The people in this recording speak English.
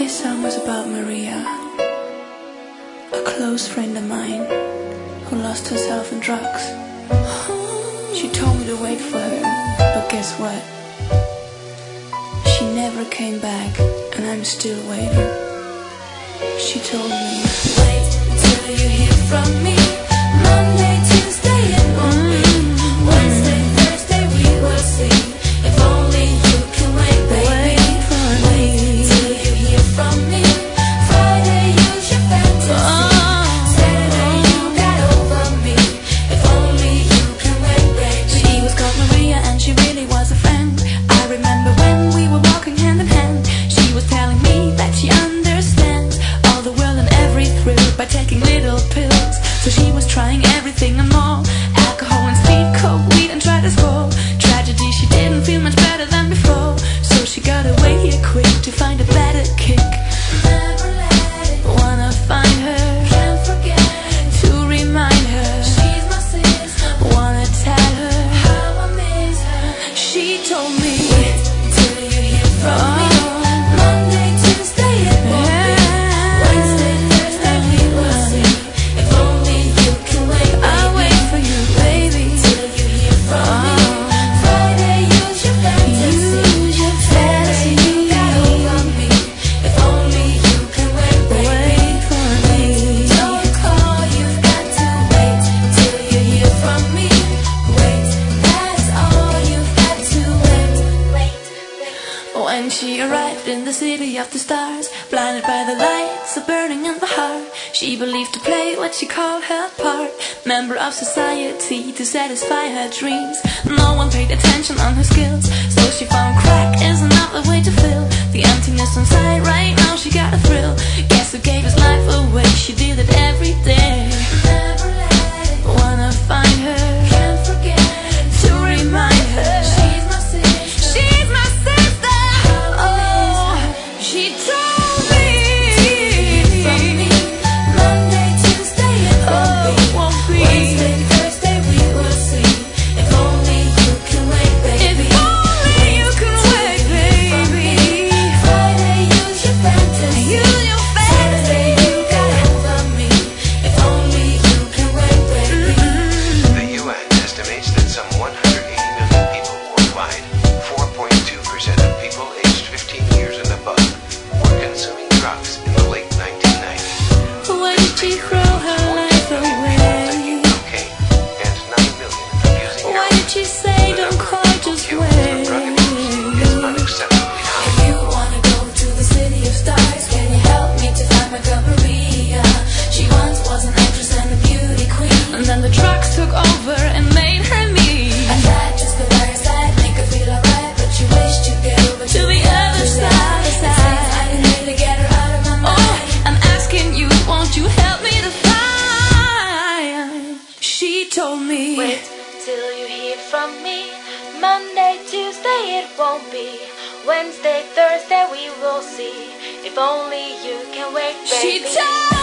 This song was about Maria, a close friend of mine who lost herself in drugs. She told me to wait for her, but guess what? She never came back, and I'm still waiting. She told me, wait till you hear from me. Monday, Tuesday, it won't be. Wednesday, Thursday, we will see. If only you can wait, baby. Wait till you hear from me. Friday, use your fantasy. Saturday, you got over me. If only you can wait, baby. She was called Maria and she really was a friend. I remember when we were walking hand in hand. She was telling me that she understands all the world and every thrill by taking little pills. So she was trying everything and more. Alcohol and speed, coke, weed and tried to score. Tragedy, she didn't feel much better than before. So she got away here quick to find a better kick. Never let it. Wanna find her, can't forget to remind her. She's my sister. Wanna tell her how I miss her. She told me, wait till you hear from me. Monday, Tuesday, it won't be. Wednesday, Thursday, we will see. If only you can wait, baby. I'll wait for you, baby, till you hear from me. Friday, use your fantasy. Saturday, you got over me. If only you can wait, baby. Don't call, you've got to wait till you hear from me. Wait, that's all, you've got to wait. When she arrived in the city of the stars, blinded by the lights so burning in the heart, she believed to play what she called her part, member of society to satisfy her dreams. No one paid attention on her skills, so she found crack is another way to fill the emptiness inside. Right now she got a thrill. Guess who gave his life away? She did it every day. Never let it. Wanna find her, can't forget to remind her. She's my sister. She's my sister. Oh, she told me. From me, Monday, Tuesday, it won't be. Wednesday, Thursday, we will see. If only you can wait, baby. If only you can wait, baby. Friday, use your fantasy. Use your fantasy. Saturday, you got over me. If only you can wait, baby. The UN estimates that some 180 million people worldwide, 4.2% of people aged 15 years and above, were consuming drugs in the late 1990s. Why did she throw her life away? Taking cocaine and 9 million abusing Why heroin. did she say don't call, just Killed from drug abuse is wait? unacceptably high. If you wanna go to the city of stars, can you help me to find my girl Maria? She once was an actress and a beauty queen, and then the drugs took over and made her me. I tried just the right side, make her feel alright, but she wished to get over to the other side. I can really get her out of my mind. Oh, I'm asking you, won't you help me to find? She told me, Wait till you hear from me. Monday, Tuesday, it won't be. Wednesday, Thursday, we will see. If only you can wait, baby. she told